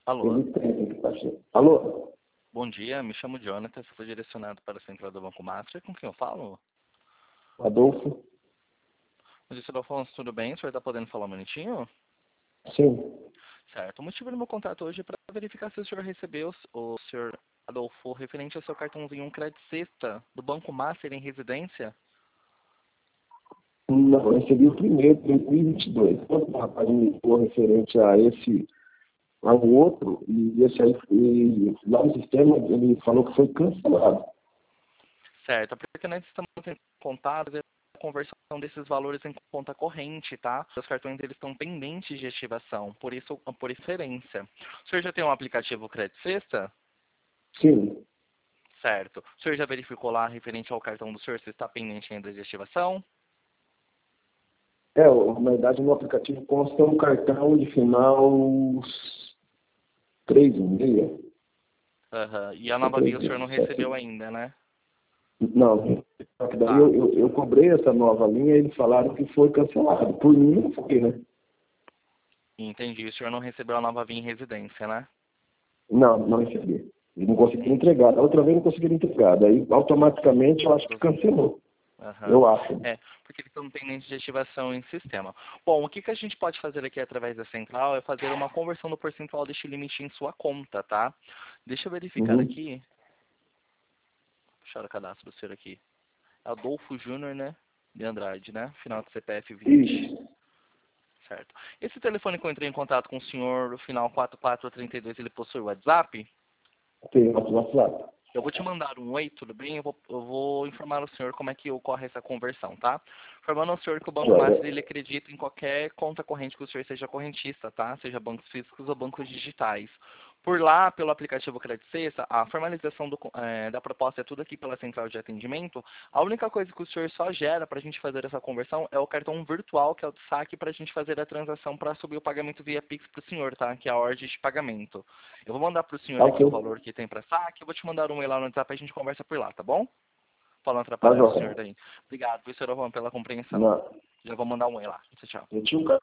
Alô, Ele tem que baixar. Alô? bom dia, me chamo Jonathan, sou direcionado para a central do Banco Master, com quem eu falo? Adolfo? Bom dia, Sr. Alfonso, tudo bem? O senhor está podendo falar um minutinho? Sim. Certo, o motivo do meu contato hoje é para verificar se o senhor recebeu, o senhor Adolfo, referente ao seu cartãozinho Crédito Sexta do Banco Master em residência. Não, eu recebi o primeiro, 2022. Quando o rapaz me ligou referente a esse, ao outro, e esse aí, e lá no sistema, ele falou que foi cancelado. Certo, porque nós estamos em contato a conversão desses valores em conta corrente, tá? Os cartões eles estão pendentes de ativação, por isso, por referência. O senhor já tem um aplicativo Crédito Sexta? Sim. Certo. O senhor já verificou lá referente ao cartão do senhor se está pendente ainda de ativação? Na verdade, no aplicativo consta um cartão de final 3,6. Aham. E a nova via o senhor não recebeu ainda, né? Não, só que daí Tá. eu cobrei essa nova linha e eles falaram que foi cancelado. Por mim não foi, né? Entendi. O senhor não recebeu a nova via em residência, né? Não recebi. E não consegui Entendi. entregar. Da outra vez não consegui entregar. Daí automaticamente eu acho que cancelou. Aham. Eu acho. É, porque eles estão pendentes de ativação em sistema. Bom, o que a gente pode fazer aqui através da central é fazer uma conversão do percentual deste limite em sua conta, tá? Deixa eu verificar Uhum. aqui. Puxar o cadastro do senhor aqui. Adolfo Júnior, né? De Andrade, né? Final do CPF 20. Isso. Certo. Esse telefone que eu entrei em contato com o senhor, o final 4432, ele possui WhatsApp? Tem nosso WhatsApp. Eu vou te mandar um oi, tudo bem? Eu vou informar o senhor como é que ocorre essa conversão, tá? Informando ao senhor que o Banco Master, Joia. ele acredita em qualquer conta corrente que o senhor seja correntista, tá? Seja bancos físicos ou bancos digitais. Por lá, pelo aplicativo Crédito Sexta, a formalização da proposta é tudo aqui pela central de atendimento. A única coisa que o senhor só gera para a gente fazer essa conversão é o cartão virtual, que é o de saque, para a gente fazer a transação para subir o pagamento via Pix para o senhor, tá? Que é a ordem de pagamento. Eu vou mandar para o senhor Tá aqui ok. o valor que tem para saque. Eu vou te mandar um e-mail lá no WhatsApp e a gente conversa por lá, tá bom? Para não Tá atrapalhar o senhor joia. daí. Obrigado, viu, senhor Alvan, pela compreensão. Não. Já vou mandar um e lá. Tchau, tchau. Eu tinha um